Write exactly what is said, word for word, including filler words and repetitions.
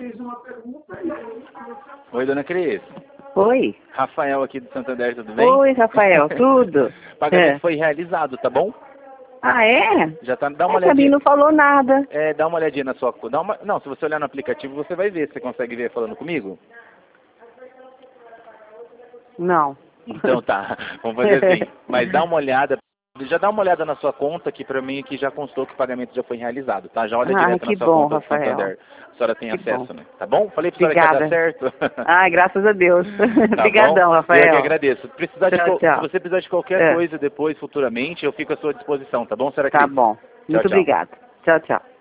Oi, dona Cris. Oi. Rafael aqui do Santander, tudo bem? Oi, Rafael, tudo? O pagamento É. foi realizado, tá bom? Ah, é? Já tá, dá uma É, pra mim olhadinha. não falou nada. É, dá uma olhadinha na sua... Dá uma, não, se você olhar no aplicativo, você vai ver. Você consegue ver falando comigo? Não. Então tá, vamos fazer assim. Mas dá uma olhada, já dá uma olhada na sua conta, que pra mim aqui já constou que o pagamento já foi realizado, tá? Já olha Ah, direto que na sua bom, conta do Rafael. Santander. A senhora tem Que acesso, bom. né? Tá bom? Falei pra senhora que ia dar Obrigada. certo. Ai, graças a Deus. Tá Obrigadão, bom? Eu que Rafael. agradeço. Precisar de Tchau, qual- Se tchau. você precisar de qualquer É. coisa depois, futuramente, eu fico à sua disposição, tá bom, senhora Tá Cris? bom. Tchau, Muito tchau. obrigada. Tchau, tchau.